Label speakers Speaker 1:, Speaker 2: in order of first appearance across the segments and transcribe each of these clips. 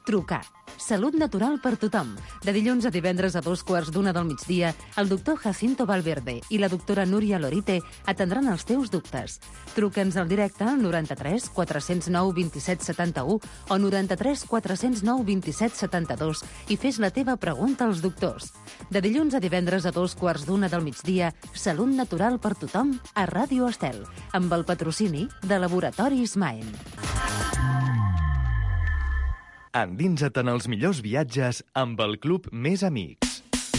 Speaker 1: Trucar. Salut natural per tothom. De dilluns a divendres a 2:15 del migdia, el doctor Jacinto Valverde i la doctora Núria Lorite atendran els teus dubtes. Truca'ns al directe al 93 409 27 71 o 93 409 27 72 i fes la teva pregunta als doctors. De dilluns a divendres a 2:15 del migdia, Salut natural per tothom a Ràdio Estel, amb el patrocini de Laboratoris Maen.
Speaker 2: Endinsa't en els millors viatges amb el Club Més Amics.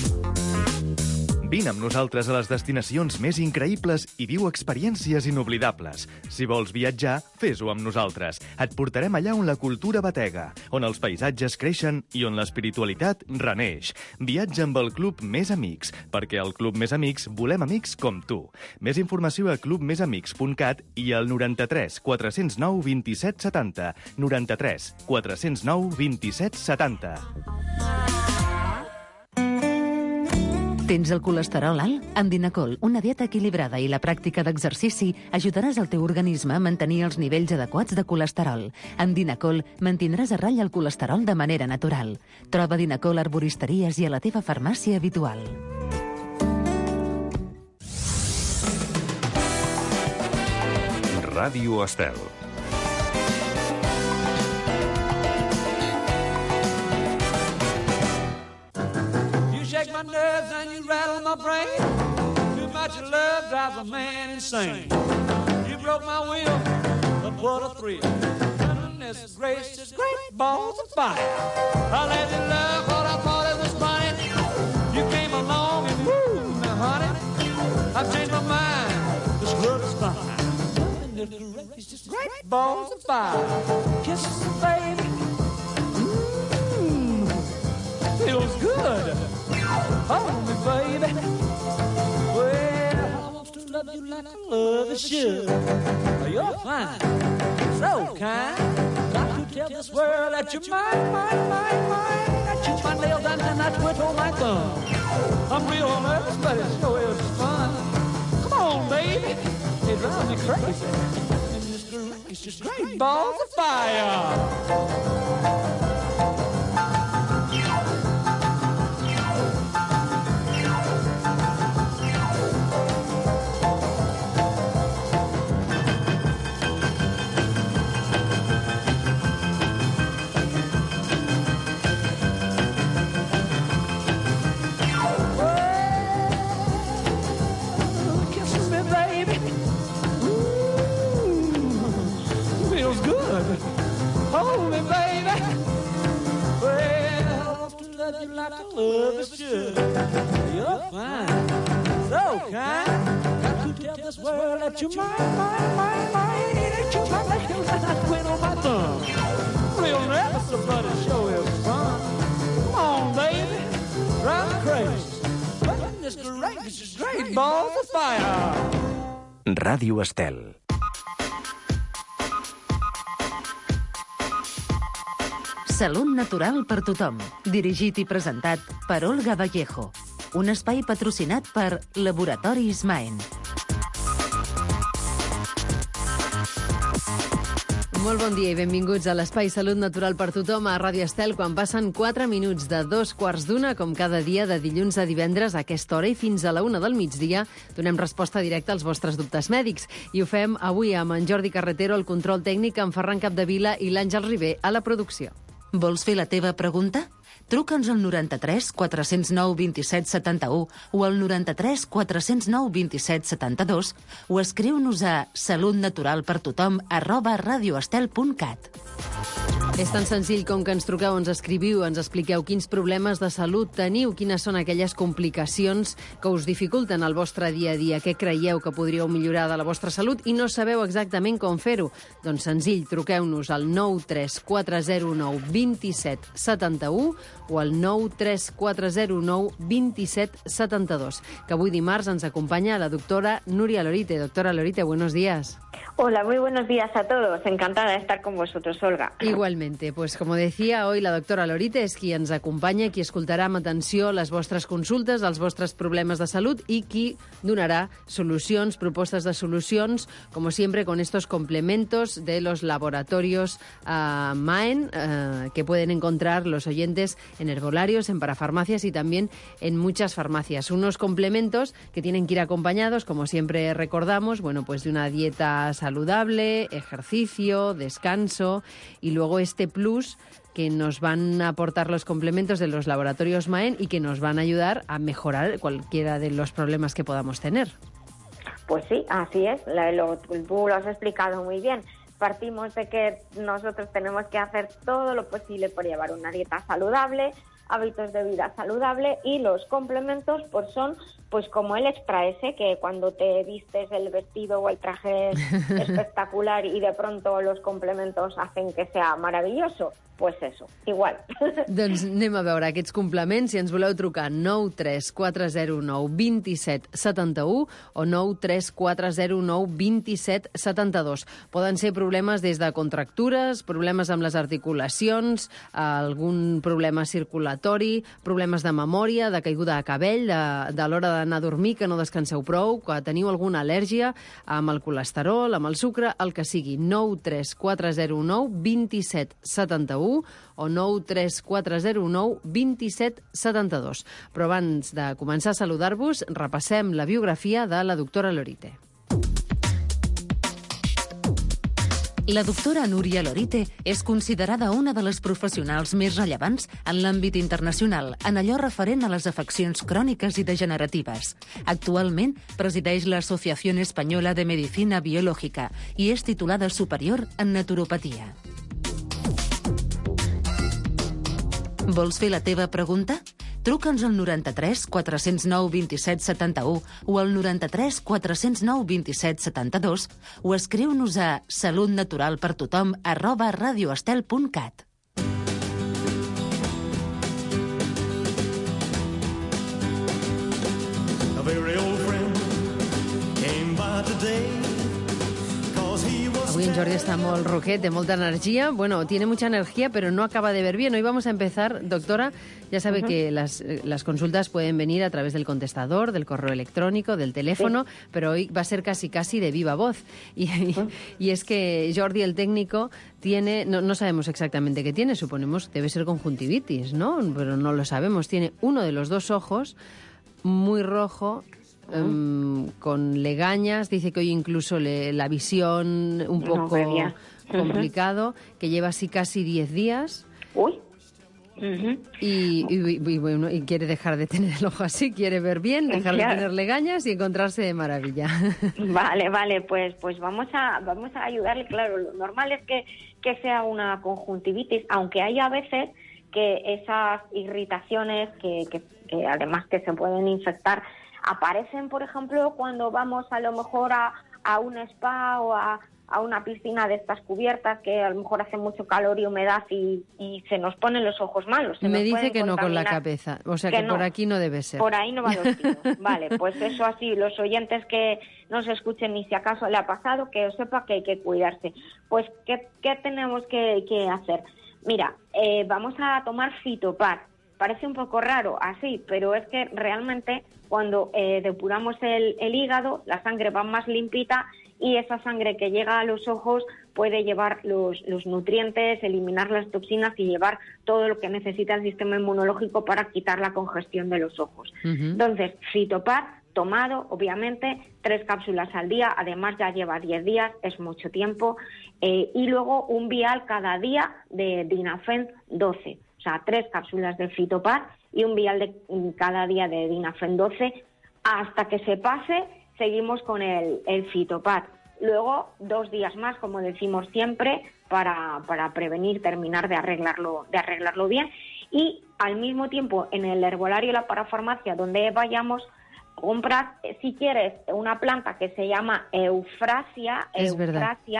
Speaker 2: Vine amb nosaltres a les destinacions més increïbles i viu experiències inoblidables. Si vols viatjar, fes-ho amb nosaltres. Et portarem allà on la cultura batega, on els paisatges creixen i on l'espiritualitat reneix. Viatja amb el Club Més Amics, perquè al Club Més Amics volem amics com tu. Més informació a clubmesamics.cat i al 93 409 27 70. 93 409 27 70.
Speaker 1: Tens el colesterol alt? Amb Dinacol, una dieta equilibrada i la pràctica d'exercici ajudaràs el teu organisme a mantenir els nivells adequats de colesterol. Amb Dinacol mantindràs a ratlla el colesterol de manera natural. Troba Dinacol a arboristeries i a la teva farmàcia habitual.
Speaker 3: Ràdio Estel.
Speaker 4: My nerves and you rattle my brain. Too much love drives a man insane. You broke my will, but what a thrill. Goodness gracious, great balls of fire. I let you love what I thought it was funny. You came along and woo, now honey, I've changed my mind. This love is fine. Goodness gracious, great balls of fire. Kisses, baby. Feels good. Hold me, baby. Well, I want to love you like I love you should. You're fine, so kind. Got to tell this world that you're mine, mine, mine, mine. I chew my nails and then I twiddle my thumb. I'm real nervous, but it sure is fun. Come on, baby. You drive me crazy. And it's just great balls of fire. Hold me, baby. Well, I want to love you like I love you should. You're fine, so kind. Got to tell this world that you're mine, mine, mine, mine. That you're my nails and I twiddle my thumb. Real nervous, but it sure is fun. Come on, baby, drive me crazy. Goodness gracious, great balls of fire.
Speaker 3: Ràdio Estel.
Speaker 1: Salut natural per tothom. Dirigit i presentat per Olga Vallejo. Un espai patrocinat per Laboratoris Maen.
Speaker 5: Molt bon dia i benvinguts a l'Espai Salut Natural per tothom a Ràdio Estel, quan passen 4 minuts de 2:15, com cada dia de dilluns a divendres a aquesta hora i fins a la 1 del migdia donem resposta directa als vostres dubtes mèdics. I ho fem avui amb en Jordi Carretero, el control tècnic, en Ferran Capdevila i l'Àngel Ribé a la producció.
Speaker 1: Vols fer la teva pregunta? Truca'ns al 93 409 27 71 o al 93 409 27 72 o escriu-nos a salutnaturalpertothom@radioestel.cat.
Speaker 5: És tan senzill com que ens truqueu, ens escriviu, ens expliqueu quins problemes de salut teniu, quines són aquelles complicacions que us dificulten el vostre dia a dia, què creieu que podríeu millorar de la vostra salut i no sabeu exactament com fer-ho. Doncs senzill, truqueu-nos al 93409 27 71 o al 93409 2772. Que avui dimarts ens acompanya la doctora Núria Lorite. Doctora Lorite, buenos días.
Speaker 6: Hola, muy buenos días a todos. Encantada de estar con vosotros, Olga.
Speaker 5: Igualmente, pues como decía, hoy la doctora Lorite és qui ens acompanya, qui escoltarà amb atenció les vostres consultes, els vostres problemes de salut i qui donarà solucions, propostes de solucions, como siempre con estos complementos de los laboratorios Maen, que pueden encontrar los oyentes en herbolarios, en parafarmacias y también en muchas farmacias. Unos complementos que tienen que ir acompañados, como siempre recordamos, bueno, pues de una dieta saludable, ejercicio, descanso y luego este plus que nos van a aportar los complementos de los laboratorios Maen y que nos van a ayudar a mejorar cualquiera de los problemas que podamos tener.
Speaker 6: Pues sí, así es. Tú lo has explicado muy bien. Partimos de que nosotros tenemos que hacer todo lo posible por llevar una dieta saludable, hábitos de vida saludable, y los complementos pues son pues como el extra ese, que cuando te vistes el vestido o el traje espectacular y de pronto los complementos hacen que sea maravilloso, pues eso, igual.
Speaker 5: Doncs anem a veure aquests complements. Si ens voleu trucar, 93409 2771 o 93409 2772. Poden ser problemes des de contractures, problemes amb les articulacions, algun problema circulatori, problemes de memòria, de caiguda de cabell, de l'hora d'anar a dormir, que no descanseu prou, que teniu alguna al·lèrgia amb el colesterol, amb el sucre, el que sigui. 93409 2771 o 93409 2772. Però abans de començar a saludar-vos, repassem la biografia de la doctora Lorite.
Speaker 1: La doctora Núria Lorite és considerada una de les professionals més rellevants en l'àmbit internacional en allò referent a les afeccions cròniques i degeneratives. Actualment presideix l'Associació Espanyola de Medicina Biològica i és titulada superior en naturopatia. Vols fer la teva pregunta? Truca'ns al 93 409 27 71 o al 93 409 27 72 o escriu-nos a salutnaturalpertothom@radioestel.cat.
Speaker 4: A very old friend came by today.
Speaker 5: Hoy en Jordi está muy roquet, de molta energía. Bueno, tiene mucha energía, pero no acaba de ver bien. Hoy vamos a empezar, doctora. Ya sabe que las consultas pueden venir a través del contestador, del correo electrónico, del teléfono, pero hoy va a ser casi de viva voz. Y es que Jordi, el técnico, tiene, no sabemos exactamente qué tiene, suponemos debe ser conjuntivitis, ¿no? Pero no lo sabemos. Tiene uno de los dos ojos muy rojo, con legañas, dice que hoy incluso la visión un poco complicado, que lleva así casi 10 días.
Speaker 6: Uy.
Speaker 5: Y bueno, y quiere dejar de tener el ojo así, quiere ver bien, dejar de tener legañas y encontrarse de maravilla.
Speaker 6: Vale, pues vamos a ayudarle. Claro, lo normal es que sea una conjuntivitis, aunque hay a veces que esas irritaciones que además que se pueden infectar aparecen, por ejemplo, cuando vamos a lo mejor a un spa o a una piscina de estas cubiertas, que a lo mejor hace mucho calor y humedad y se nos ponen los ojos malos.
Speaker 5: Me dice que no con la cabeza, o sea que no, por aquí no debe ser.
Speaker 6: Por ahí no va los tiros. Vale, pues eso así, los oyentes que no se escuchen ni si acaso le ha pasado, que sepa que hay que cuidarse. Pues, ¿qué tenemos que hacer? Mira, vamos a tomar Fitopad. Parece un poco raro así, pero es que realmente cuando depuramos el hígado, la sangre va más limpita y esa sangre que llega a los ojos puede llevar los nutrientes, eliminar las toxinas y llevar todo lo que necesita el sistema inmunológico para quitar la congestión de los ojos. Entonces, Fitopad tomado, obviamente, 3 cápsulas al día, además ya lleva 10 días, es mucho tiempo, y luego un vial cada día de Dinafen 12. O sea, 3 cápsulas de Fitopad y un vial cada día de Dinafen 12. Hasta que se pase, seguimos con el Fitopad. Luego, 2 días más, como decimos siempre, para prevenir, terminar de arreglarlo bien. Y al mismo tiempo, en el herbolario y la parafarmacia, donde vayamos, compras, si quieres, una planta que se llama Eufrasia.
Speaker 5: Es
Speaker 6: Eufrasia,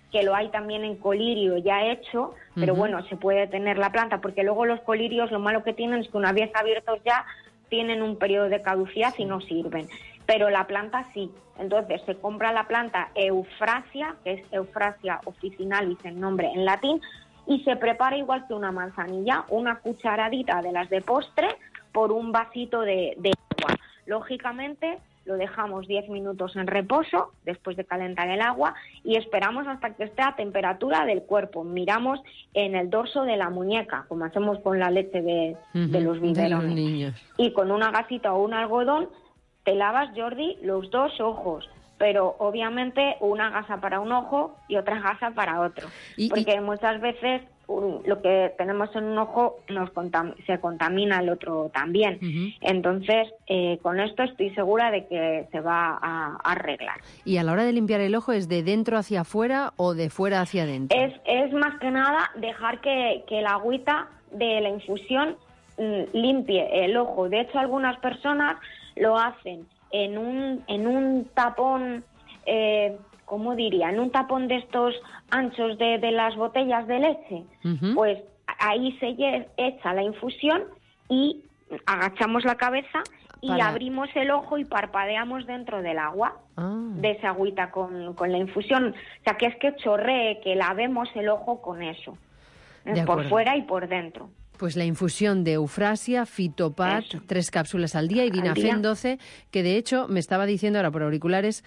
Speaker 6: que lo hay también en colirio ya hecho, pero bueno, se puede tener la planta, porque luego los colirios lo malo que tienen es que una vez abiertos ya tienen un periodo de caducidad y no sirven. Pero la planta sí. Entonces se compra la planta Eufrasia, que es Eufrasia officinalis en nombre en latín, y se prepara igual que una manzanilla, una cucharadita de las de postre por un vasito de agua. Lógicamente lo dejamos 10 minutos en reposo después de calentar el agua y esperamos hasta que esté a temperatura del cuerpo. Miramos en el dorso de la muñeca, como hacemos con la leche de los biberones.
Speaker 5: Niños.
Speaker 6: Y con una gasita o un algodón te lavas, Jordi, los 2 ojos, pero obviamente una gasa para un ojo y otra gasa para otro. Porque muchas veces lo que tenemos en un ojo se contamina el otro también. Entonces, con esto estoy segura de que se va a arreglar.
Speaker 5: ¿Y a la hora de limpiar el ojo es de dentro hacia afuera o de fuera hacia adentro?
Speaker 6: Es más que nada dejar que la agüita de la infusión limpie el ojo. De hecho, algunas personas lo hacen en un tapón, ¿cómo diría? En un tapón de estos anchos de las botellas de leche. Pues ahí se echa la infusión y agachamos la cabeza y abrimos el ojo y parpadeamos dentro del agua, de esa agüita con la infusión. O sea, que es que chorree, que lavemos el ojo con eso, por fuera y por dentro.
Speaker 5: Pues la infusión de Eufrasia, Fitopat, 3 cápsulas al día y Dinafen 12, que de hecho me estaba diciendo ahora por auriculares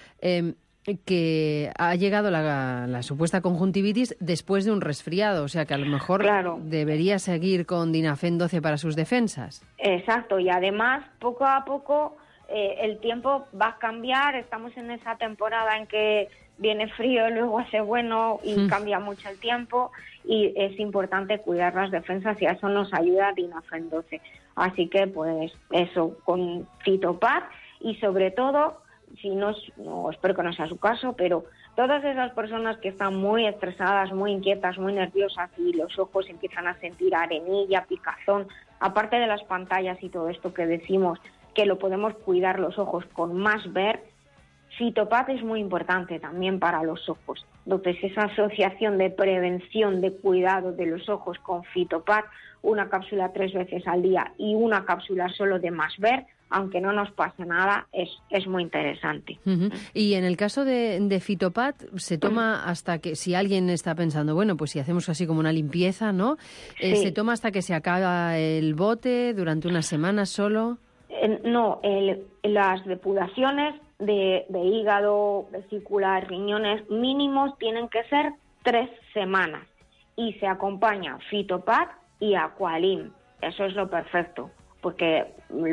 Speaker 5: que ha llegado la supuesta conjuntivitis después de un resfriado, o sea que a lo mejor debería seguir con Dinafen 12 para sus defensas.
Speaker 6: Exacto, y además poco a poco el tiempo va a cambiar, estamos en esa temporada en que viene frío, luego hace bueno y cambia mucho el tiempo y es importante cuidar las defensas y a eso nos ayuda Dinafen 12. Así que pues eso, con Fitopat y sobre todo, si no, espero que no sea su caso, pero todas esas personas que están muy estresadas, muy inquietas, muy nerviosas y los ojos empiezan a sentir arenilla, picazón, aparte de las pantallas y todo esto que decimos que lo podemos cuidar los ojos con más ver, Fitopat es muy importante también para los ojos. Entonces, esa asociación de prevención, de cuidado de los ojos con Fitopat, una cápsula 3 veces al día y una cápsula solo de más ver, aunque no nos pase nada, es muy interesante.
Speaker 5: Y en el caso de Fitopat, se toma hasta que, si alguien está pensando, bueno, pues si hacemos así como una limpieza, ¿no? ¿Se toma hasta que se acaba el bote durante unas semanas solo?
Speaker 6: No, las depuraciones de hígado, vesícula, riñones mínimos tienen que ser 3 semanas y se acompaña Fitopat y Aqualim. Eso es lo perfecto, porque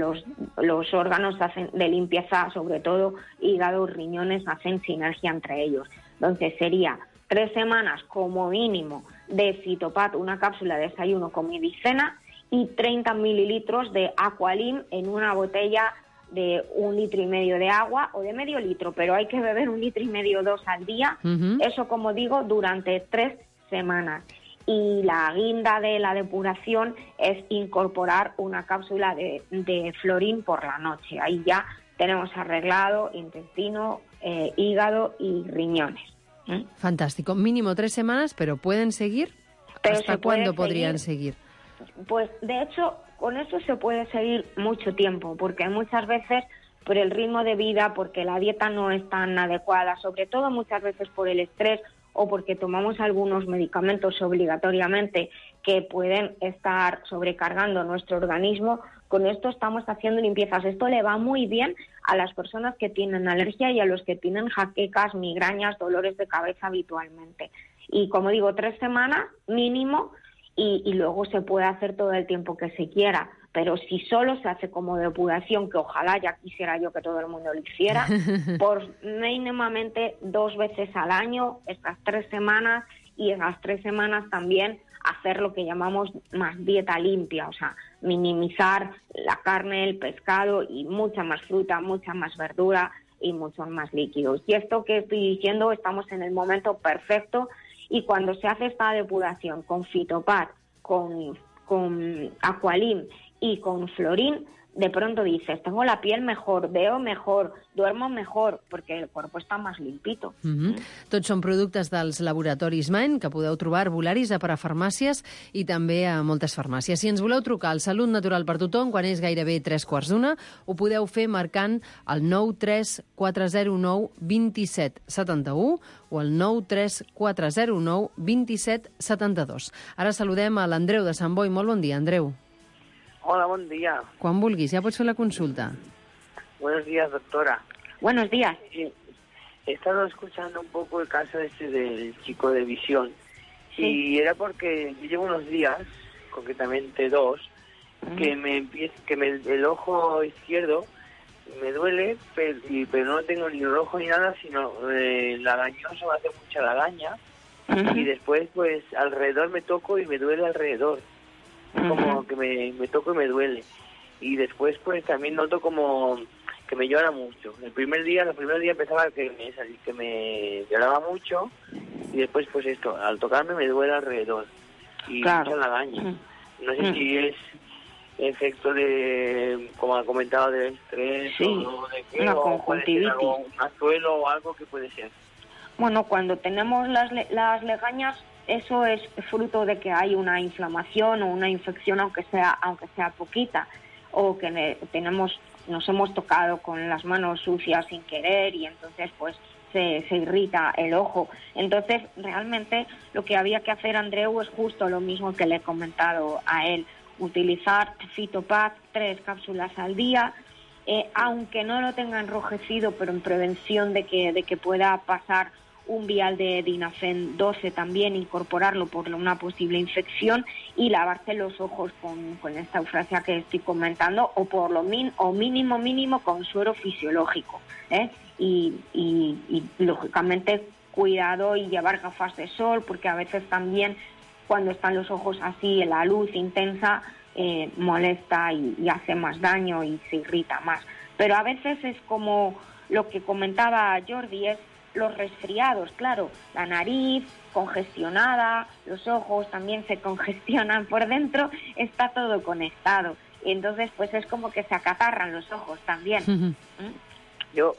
Speaker 6: los órganos de limpieza, sobre todo hígado, riñones, hacen sinergia entre ellos. Entonces sería 3 semanas como mínimo de Fitopat, una cápsula de desayuno, comida y cena, y 30 mililitros de Aqualim en una botella de 1,5 litros de agua o de medio litro, pero hay que beber 1,5 litros, 2 al día. Eso, como digo, durante 3 semanas. Y la guinda de la depuración es incorporar una cápsula de Florín por la noche. Ahí ya tenemos arreglado intestino, hígado y riñones.
Speaker 5: Fantástico. Mínimo 3 semanas, pero ¿pueden seguir? ¿Hasta cuándo podrían seguir?
Speaker 6: Pues, de hecho, con eso se puede seguir mucho tiempo, porque muchas veces por el ritmo de vida, porque la dieta no es tan adecuada, sobre todo muchas veces por el estrés o porque tomamos algunos medicamentos obligatoriamente que pueden estar sobrecargando nuestro organismo, con esto estamos haciendo limpiezas. Esto le va muy bien a las personas que tienen alergia y a los que tienen jaquecas, migrañas, dolores de cabeza habitualmente. Y como digo, 3 semanas mínimo y luego se puede hacer todo el tiempo que se quiera. Pero si solo se hace como depuración, que ojalá ya quisiera yo que todo el mundo lo hiciera, por mínimamente 2 veces al año, estas 3 semanas, y en las 3 semanas también hacer lo que llamamos más dieta limpia, o sea, minimizar la carne, el pescado y mucha más fruta, mucha más verdura y muchos más líquidos. Y esto que estoy diciendo, estamos en el momento perfecto, y cuando se hace esta depuración con Fitopat, con Aqualim y con Florín, de pronto dices, tengo la piel mejor, veo mejor, duermo mejor, perquè el cuerpo està més limpito.
Speaker 5: Tots són productes dels laboratoris Main, que podeu trobar arbolaris a parafarmàcies i també a moltes farmàcies. Si ens voleu trucar al Salut Natural per Tothom, quan és gairebé 3:45, ho podeu fer marcant el 93409 2771 o el 93409 2772. Ara saludem a l'Andreu de Sant Boi. Molt bon dia, Andreu.
Speaker 7: Hola, buen día.
Speaker 5: Quan vulguis, ja pots fer la consulta.
Speaker 7: Buenos días, doctora.
Speaker 6: Buenos días.
Speaker 7: He estado escuchando un poco el caso del chico de visión.
Speaker 6: Sí.
Speaker 7: Y era porque yo llevo unos días, concretamente 2, que el ojo izquierdo me duele, pero no tengo ni rojo ni nada, sino lagañoso, me hace mucha lagaña. Y después, pues, alrededor me toco y me duele alrededor. Como que me toco y me duele. Y después, pues, también noto como que me llora mucho. El primer día empezaba que me lloraba mucho, y después, pues, esto, al tocarme me duele alrededor. Y mucha lagaña. No sé si es efecto de, como ha comentado, del estrés, o de qué,
Speaker 6: una
Speaker 7: o
Speaker 6: conjuntivitis.
Speaker 7: puede ser un azuelo o algo que puede ser.
Speaker 6: Bueno, cuando tenemos las legañas, eso es fruto de que hay una inflamación o una infección, aunque sea poquita, o que nos hemos tocado con las manos sucias sin querer y entonces pues se irrita el ojo. Entonces, realmente lo que había que hacer, Andreu, es justo lo mismo que le he comentado a él: utilizar Fitopat 3 cápsulas al día, aunque no lo tenga enrojecido, pero en prevención de que pueda pasar un vial de Dinafen 12 también, incorporarlo por una posible infección, y lavarse los ojos con esta eufrasia que estoy comentando, o por lo mínimo con suero fisiológico, y lógicamente cuidado y llevar gafas de sol, porque a veces también cuando están los ojos así, la luz intensa molesta y hace más daño y se irrita más. Pero a veces es como lo que comentaba Jordi, es los resfriados, claro, la nariz congestionada, los ojos también se congestionan por dentro, está todo conectado. Y entonces, pues es como que se acatarran los ojos también.
Speaker 7: Yo,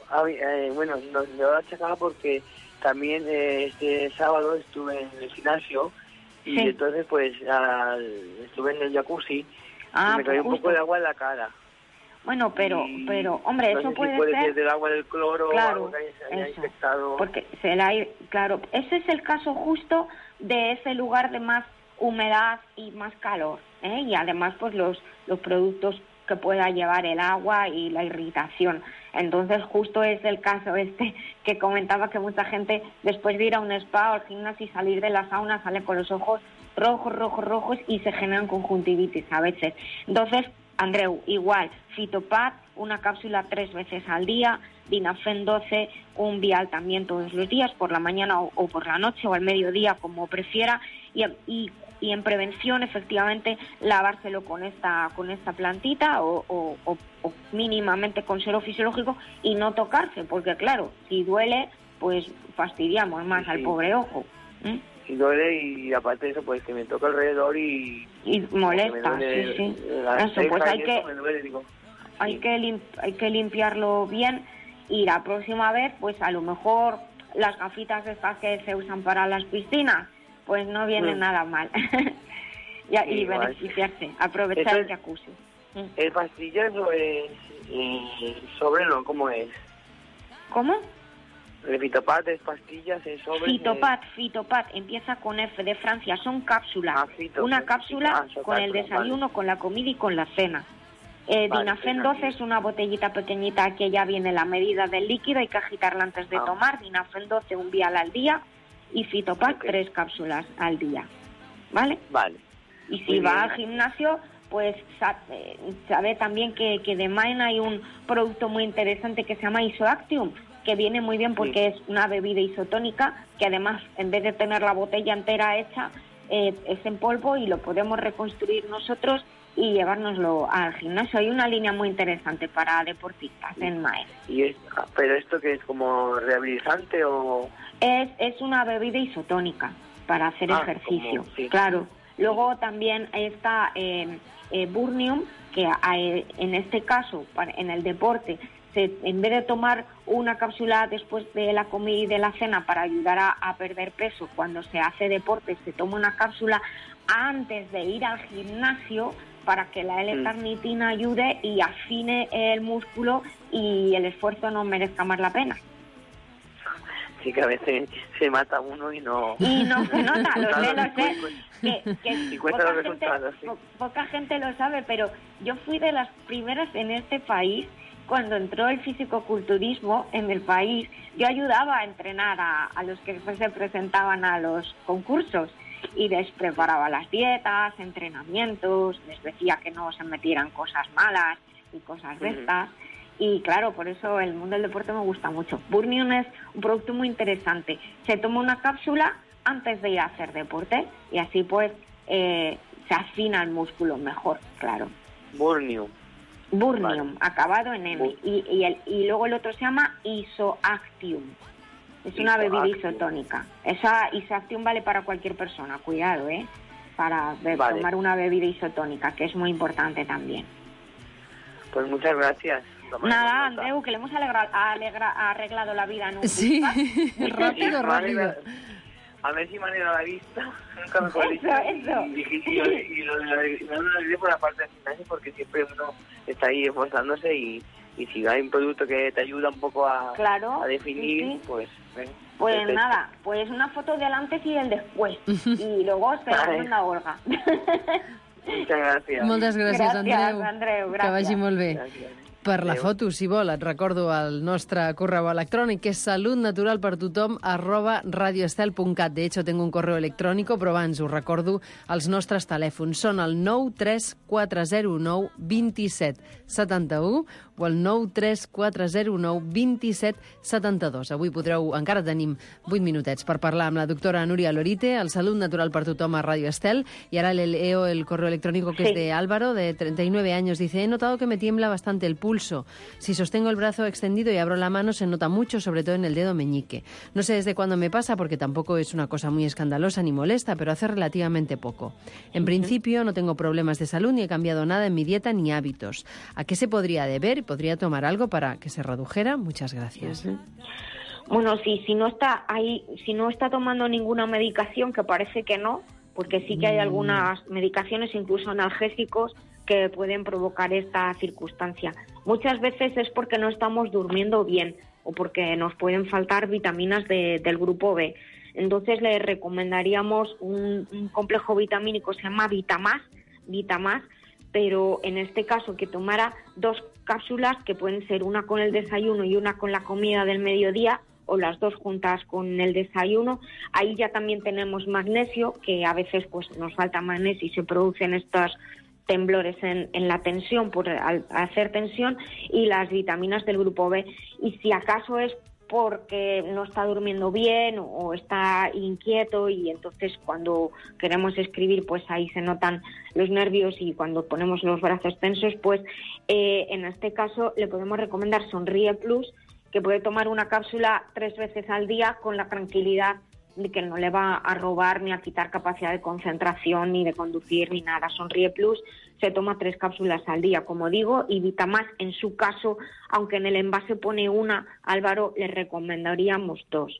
Speaker 7: lo achacaba porque también este sábado estuve en el gimnasio y entonces, pues, estuve en el jacuzzi y me cayó un poco de agua en la cara.
Speaker 6: Bueno, pero hombre,
Speaker 7: no
Speaker 6: eso
Speaker 7: sé
Speaker 6: puede
Speaker 7: si puede
Speaker 6: ser
Speaker 7: del agua del cloro,
Speaker 6: claro,
Speaker 7: o algo que se haya infectado.
Speaker 6: Porque claro, ese es el caso justo de ese lugar de más humedad y más calor, y además pues los productos que pueda llevar el agua y la irritación. Entonces justo es el caso que comentaba, que mucha gente después de ir a un spa o al gimnasio y salir de la sauna sale con los ojos rojos y se generan conjuntivitis a veces. Entonces, Andreu, igual, Fitopat, una cápsula 3 veces al día, Dinafen 12, un vial también todos los días, por la mañana o por la noche o al mediodía, como prefiera, y en prevención, efectivamente, lavárselo con esta plantita o mínimamente con suero fisiológico, y no tocarse, porque claro, si duele, pues fastidiamos más al pobre ojo.
Speaker 7: Y duele, y aparte de eso, pues que me toca alrededor y
Speaker 6: molesta,
Speaker 7: duele,
Speaker 6: sí.
Speaker 7: Eso,
Speaker 6: pues
Speaker 7: hay
Speaker 6: que limpiarlo bien, y la próxima vez, pues a lo mejor las gafitas estas que se usan para las piscinas, pues no viene nada mal. Y beneficiarse, aprovechar el jacuzzi.
Speaker 7: ¿El pastillazo es sobre lo cómo es?
Speaker 6: ¿Cómo?
Speaker 7: El Fitopat es pastillas, es sobre...
Speaker 6: Fitopat, empieza con F de Francia, son cápsulas. Una cápsula con el desayuno, con la comida y con la cena. Dinafen 12 es una botellita pequeñita que ya viene la medida del líquido, hay que agitarla antes de tomar. Dinafen 12, un vial al día, y Fitopat 3 cápsulas al día. ¿Vale?
Speaker 7: Vale.
Speaker 6: Y si va al gimnasio, pues sabe también que de Main hay un producto muy interesante que se llama Isoactium, que viene muy bien porque es una bebida isotónica, que además, en vez de tener la botella entera hecha, es en polvo y lo podemos reconstruir nosotros y llevárnoslo al gimnasio. Hay una línea muy interesante para deportistas en Main.
Speaker 7: ¿Pero esto que es como rehabilitante o...?
Speaker 6: Es una bebida isotónica para hacer ejercicio, claro. Luego también está Burnium, que en este caso, en el deporte, en vez de tomar una cápsula después de la comida y de la cena para ayudar a perder peso, cuando se hace deporte se toma una cápsula antes de ir al gimnasio para que la L-carnitina ayude y afine el músculo y el esfuerzo no merezca más la pena.
Speaker 7: Sí, que a veces se mata uno y no...
Speaker 6: Y no se nota, lo sé.
Speaker 7: Y cuesta los resultados, sí.
Speaker 6: Poca gente lo sabe, pero yo fui de las primeras en este país. Cuando entró el fisicoculturismo en el país, yo ayudaba a entrenar a los que se presentaban a los concursos y les preparaba las dietas, entrenamientos, les decía que no se metieran cosas malas y cosas de estas. Y claro, por eso el mundo del deporte me gusta mucho. Burnium es un producto muy interesante. Se toma una cápsula antes de ir a hacer deporte y así pues se afina el músculo mejor, claro.
Speaker 7: Burnium,
Speaker 6: vale. Acabado en M. Y luego el otro se llama Isoactium. Es una bebida isotónica. Esa Isoactium vale para cualquier persona, cuidado, para tomar una bebida isotónica, que es muy importante también.
Speaker 7: Pues muchas gracias.
Speaker 6: Nada, Andreu, que le hemos arreglado la vida en un
Speaker 5: Sí, rápido.
Speaker 7: A ver si me alegra la vista. Nunca mejor dicho.
Speaker 6: Eso.
Speaker 7: Y lo de por la parte del gimnasio, porque siempre uno está ahí esforzándose y si hay un producto que te ayuda un poco a definir, sí. Pues
Speaker 6: perfecto. Nada, pues una foto del antes y del después. Y luego se la manda Olga.
Speaker 7: Muchas gràcies.
Speaker 5: Moltes gràcies,
Speaker 6: Andreu.
Speaker 5: Que vagi molt bé.
Speaker 7: Gràcies.
Speaker 5: Per la foto, si vol, et recordo el nostre correu electrònic, que és salutnaturalpertothom@radioestel.cat. De hecho, tengo un correu electrónico, però abans us recordo els nostres telèfons. Són el 93409 27 71 o el 93409 27 72. Avui encara tenim 8 minutets per parlar amb la doctora Núria Lorite, el Salut Natural per Tothom a Radio Estel. Y ahora le leo el correo electrónico que es de Álvaro, de 39 años. Dice, he notado que me tiembla bastante el pulso. Si sostengo el brazo extendido y abro la mano se nota mucho, sobre todo en el dedo meñique. No sé desde cuándo me pasa porque tampoco es una cosa muy escandalosa ni molesta, pero hace relativamente poco. En principio no tengo problemas de salud ni he cambiado nada en mi dieta ni hábitos. ¿A qué se podría deber? ¿Podría tomar algo para que se redujera? Muchas gracias.
Speaker 6: Bueno, si no está tomando ninguna medicación, que parece que no, porque sí que hay algunas medicaciones, incluso analgésicos, que pueden provocar esta circunstancia. Muchas veces es porque no estamos durmiendo bien o porque nos pueden faltar vitaminas del grupo B. Entonces le recomendaríamos un complejo vitamínico, se llama Vitamás, pero en este caso que tomara 2 cápsulas, que pueden ser una con el desayuno y una con la comida del mediodía, o las 2 juntas con el desayuno. Ahí ya también tenemos magnesio, que a veces pues nos falta magnesio y se producen estos temblores en la tensión al hacer tensión, y las vitaminas del grupo B. Y si acaso es porque no está durmiendo bien o está inquieto, y entonces cuando queremos escribir pues ahí se notan los nervios y cuando ponemos los brazos tensos, pues en este caso le podemos recomendar Sonríe Plus, que puede tomar una cápsula 3 veces al día con la tranquilidad de que no le va a robar ni a quitar capacidad de concentración ni de conducir ni nada. Sonríe Plus se toma 3 cápsulas al día, como digo, y Vitamás, en su caso, aunque en el envase pone una, Álvaro, le recomendaríamos 2.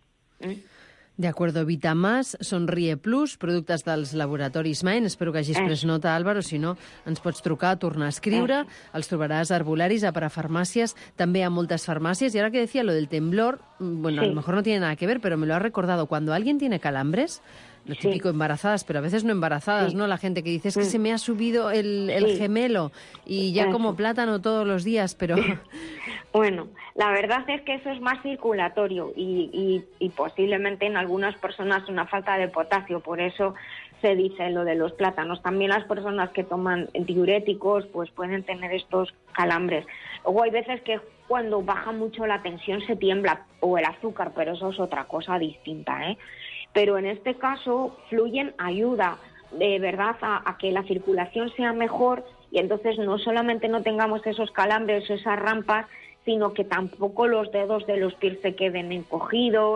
Speaker 5: De acuerdo, Vitamàs, Sonríe Plus, productes dels laboratoris Main. Espero que hagis pres nota, Álvaro, si no ens pots trucar, tornar a escriure. Els trobaràs a herbolaris, a parafarmàcies, també a moltes farmàcies. Y ahora que decía lo del temblor, bueno, a lo mejor no tiene nada que ver, pero me lo ha recordado. Cuando alguien tiene calambres, lo típico embarazadas, pero a veces no embarazadas, ¿no? La gente que dice, es que se me ha subido el gemelo y ya como plátano todos los días, pero...
Speaker 6: Bueno, la verdad es que eso es más circulatorio y posiblemente en algunas personas una falta de potasio, por eso se dice lo de los plátanos. También las personas que toman diuréticos pues pueden tener estos calambres. Luego hay veces que cuando baja mucho la tensión se tiembla, o el azúcar, pero eso es otra cosa distinta, ¿eh? Pero en este caso Fluyen ayuda de verdad a que la circulación sea mejor, y entonces no solamente no tengamos esos calambres o esas rampas, sino que tampoco los dedos de los pies se queden encogidos,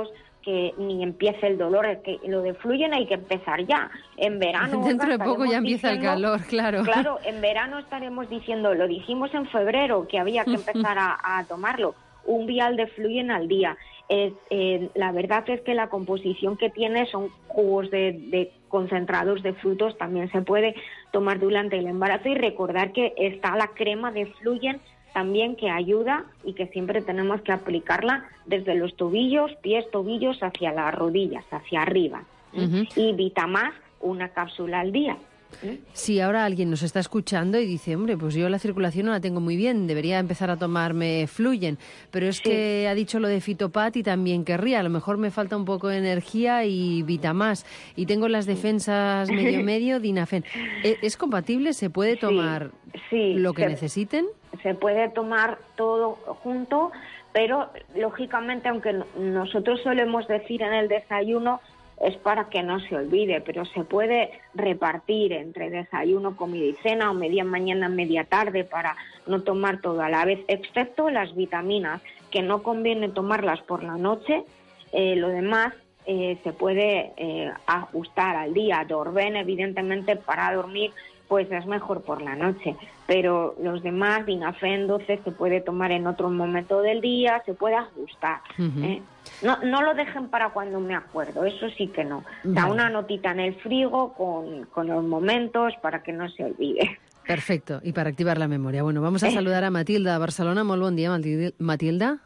Speaker 6: que ni empiece el dolor, es que lo de Fluyen hay que empezar ya. En verano...
Speaker 5: Dentro de poco ya empieza el calor, claro.
Speaker 6: Claro, en verano estaremos diciendo, lo dijimos en febrero, que había que empezar a tomarlo, un vial de Fluyen al día. La verdad es que la composición que tiene son jugos de concentrados de frutos, también se puede tomar durante el embarazo, y recordar que está la crema de Fluyen también, que ayuda y que siempre tenemos que aplicarla desde los tobillos, pies, tobillos, hacia las rodillas, hacia arriba. Y Vitamás, una cápsula al día.
Speaker 5: Si ahora alguien nos está escuchando y dice, hombre, pues yo la circulación no la tengo muy bien, debería empezar a tomarme Fluyen, pero es que ha dicho lo de Fitopat y también querría, a lo mejor me falta un poco de energía y Vitamás, y tengo las defensas medio, Dinafen. ¿Es compatible? ¿Se puede tomar lo que necesiten?
Speaker 6: Se puede tomar todo junto, pero lógicamente, aunque nosotros solemos decir en el desayuno, es para que no se olvide, pero se puede repartir entre desayuno, comida y cena, o media mañana, media tarde, para no tomar todo a la vez, excepto las vitaminas, que no conviene tomarlas por la noche. Lo demás se puede ajustar al día. Dorben, evidentemente, para dormir, pues es mejor por la noche, pero los demás, Dinafen 12, se puede tomar en otro momento del día, se puede ajustar. No lo dejen para cuando me acuerdo, eso sí que no. Da una notita en el frigo con los momentos para que no se olvide.
Speaker 5: Perfecto, y para activar la memoria. Bueno, vamos a saludar a Matilda de Barcelona. Molt bon dia, Matilda.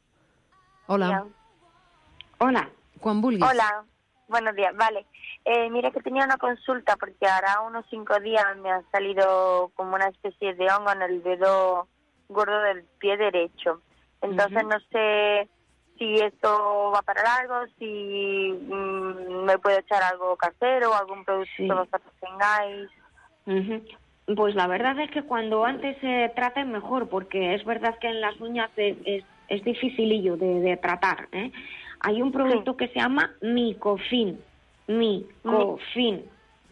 Speaker 5: Hola.
Speaker 6: Hola.
Speaker 5: Quan vulguis.
Speaker 8: Hola, buenos días, vale. Mira que tenía una consulta porque ahora unos 5 días me ha salido como una especie de hongo en el dedo gordo del pie derecho. Entonces no sé si esto va para largo, si me puedo echar algo casero o algún producto que vosotros tengáis.
Speaker 6: Pues la verdad es que cuando antes se trate mejor, porque es verdad que en las uñas es dificilillo de tratar. Hay un producto que se llama Micofin. Micofin.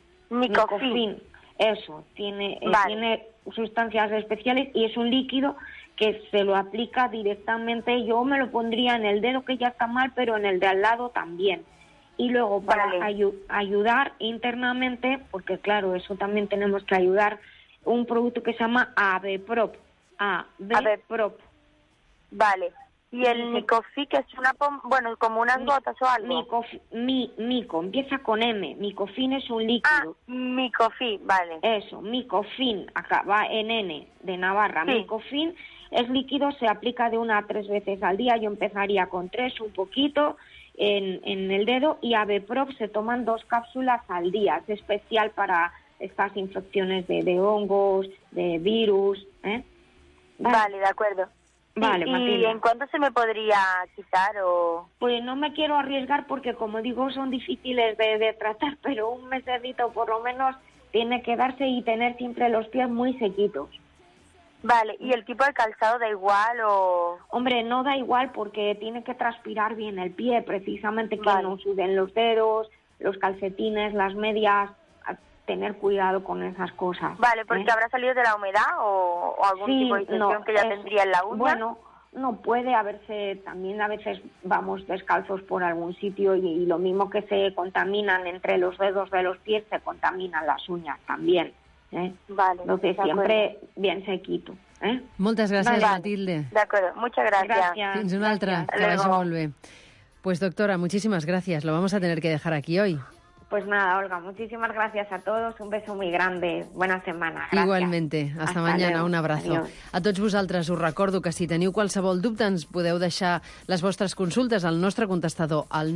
Speaker 6: Eso, tiene sustancias especiales y es un líquido que se lo aplica directamente. Yo me lo pondría en el dedo, que ya está mal, pero en el de al lado también. Y luego para ayudar internamente, porque claro, eso también tenemos que ayudar, un producto que se llama Aveprop. Aveprop.
Speaker 8: Vale. ¿Y el Micofi, que es como unas gotas o algo?
Speaker 6: Mico, empieza con M. Micofin es un líquido.
Speaker 8: Micofi, vale.
Speaker 6: Eso, Micofin, acá va en N, de Navarra. Sí. Micofin es líquido, se aplica de 1 a 3 veces al día. Yo empezaría con 3, un poquito, en el dedo. Y Aveprop se toman 2 cápsulas al día. Es especial para estas infecciones de hongos, de virus.
Speaker 8: Vale, de acuerdo.
Speaker 6: Vale,
Speaker 8: ¿Y en cuánto se me podría quitar?
Speaker 6: Pues no me quiero arriesgar porque, como digo, son difíciles de tratar, pero un mesecito por lo menos tiene que darse y tener siempre los pies muy sequitos.
Speaker 8: Vale, ¿y el tipo de calzado da igual o...?
Speaker 6: Hombre, no da igual porque tiene que transpirar bien el pie, precisamente que no suden los dedos, los calcetines, las medias, a tener cuidado con esas cosas.
Speaker 8: Vale, porque habrá salido de la humedad o algún tipo de infección que ya tendría en la uña.
Speaker 6: Bueno, no puede haberse, también a veces vamos descalzos por algún sitio y lo mismo que se contaminan entre los dedos de los pies, se contaminan las uñas también.
Speaker 8: Vale.
Speaker 6: Entonces siempre bien sequito.
Speaker 5: Moltes gràcies, Matilde.
Speaker 8: De acuerdo, muchas gracias.
Speaker 5: Fins una altra, que vagi molt bé. Pues doctora, muchísimas gracias. Lo vamos a tener que dejar aquí hoy.
Speaker 6: Pues nada, Olga, muchísimas gracias a todos, un beso muy grande, buena setmana. Gràcies.
Speaker 5: Igualmente, hasta mañana, un abrazo.
Speaker 6: Adiós.
Speaker 5: A tots vosaltres us recordo que si teniu qualsevol dubte ens podeu deixar les vostres consultes al nostre contestador al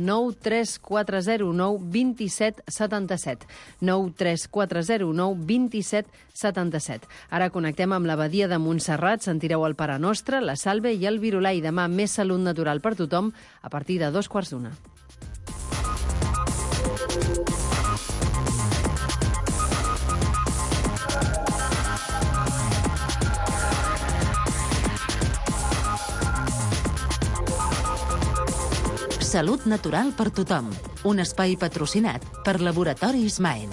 Speaker 5: 93409 2777. 93409 2777. Ara connectem amb l'abadia de Montserrat, sentireu el Pare Nostre, la Salve i el Virulai. Demà més salut natural per tothom a partir de 2:15.
Speaker 1: Salut natural per tothom. Un espai patrocinat per Laboratoris Maen.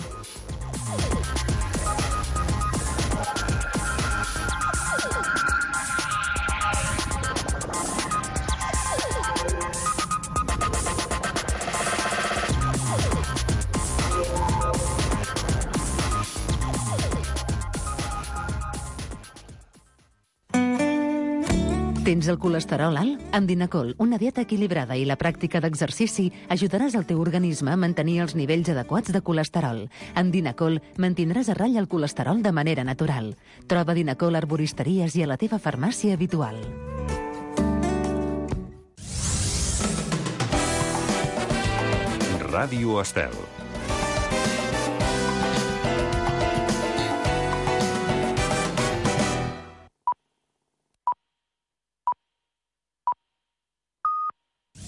Speaker 1: Tens el colesterol alt? Amb Dinacol, una dieta equilibrada i la pràctica d'exercici ajudaràs el teu organisme a mantenir els nivells adequats de colesterol. Amb Dinacol mantindràs a ratlla el colesterol de manera natural. Troba Dinacol a arboristeries i a la teva farmàcia habitual.
Speaker 3: Ràdio Estel.